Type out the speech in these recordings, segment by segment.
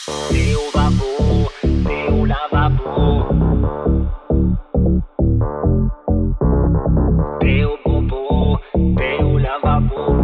T'es au lavabo, t'es au lavabo. T'es au bobo, t'es au lavabo.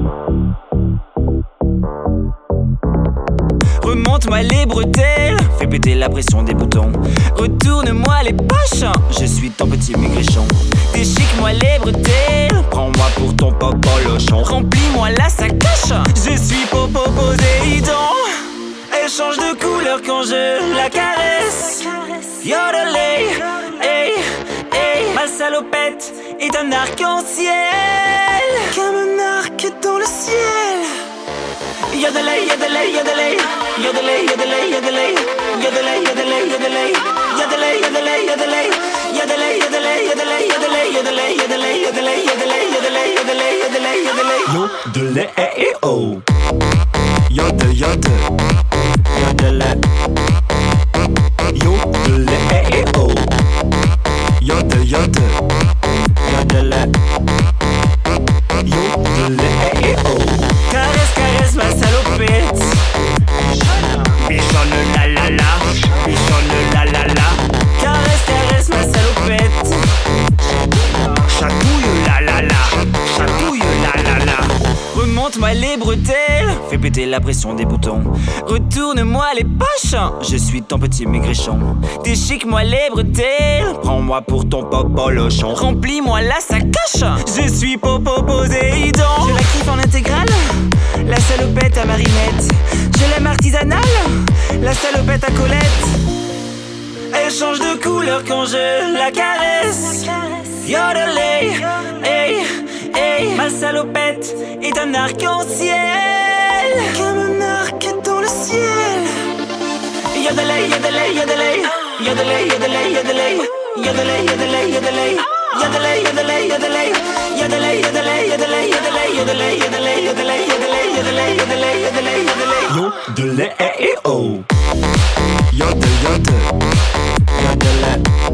Remonte-moi les bretelles, fais péter la pression des boutons. Retourne-moi les poches, je suis ton petit maigrichon. Déchique-moi les bretelles, prends-moi pour ton popolochon. Remplis-moi la sacoche, je suis Popo Poséidon. Elle change de couleur quand je la caresse. Yodelay, hey, hey. Ma salopette est un arc-en-ciel, comme un arc dans le ciel. Yodelay, yodelay, yodelay. Yodelay, yodelay, yodelay. Yodelay, yodelay, yodelay. Yodelay, yodelay, yodelay. Yodelay, yodelay, yodelay. Yodelay, yodelay, yodelay. Yodelay, yodelay, yodelay. Yodelay, yodelay, yodelay. Yodelay, eh, eh, oh. Yodel, yodel. Yodelay. Yodelay, eh, eh, oh. Yodel, yodel. Yodelay. Yodelay, eh, eh, oh. Caresse, caresse ma salopette. Bichonne la la la. Bichonne la la la. Caresse, caresse ma salopette. Chatouille la la la. Chatouille la la la. Remonte-moi les bretelles, fais péter la pression des boutons. Retourne-moi les poches, je suis ton petit maigrichon. Déchique-moi les bretelles, prends-moi pour ton popolochon. Remplis-moi la sacoche, je suis Popo Poséidon. Je la kiffe en intégrale, la salopette à Marinette. Je l'aime artisanale, la salopette à Colette. Elle change de couleur quand je la caresse. Yodelay, hey, hey. Ma salopette est un arc-en-ciel, comme un arc dans le ciel. Yodelay, yodelay, yodelay. Yodelay, yodelay, yodelay. Yodelay, yodelay, yodelay. Yodelay, yodelay, yodelay. Yodelay, yodelay, yodelay. Yodelay, yodelay, yodelay. Yodelay, yodelay, yodelay. Yodelay, yodelay, yodelay. Yodelay, eh, eh, oh. Yodel, yodel. Yodelay.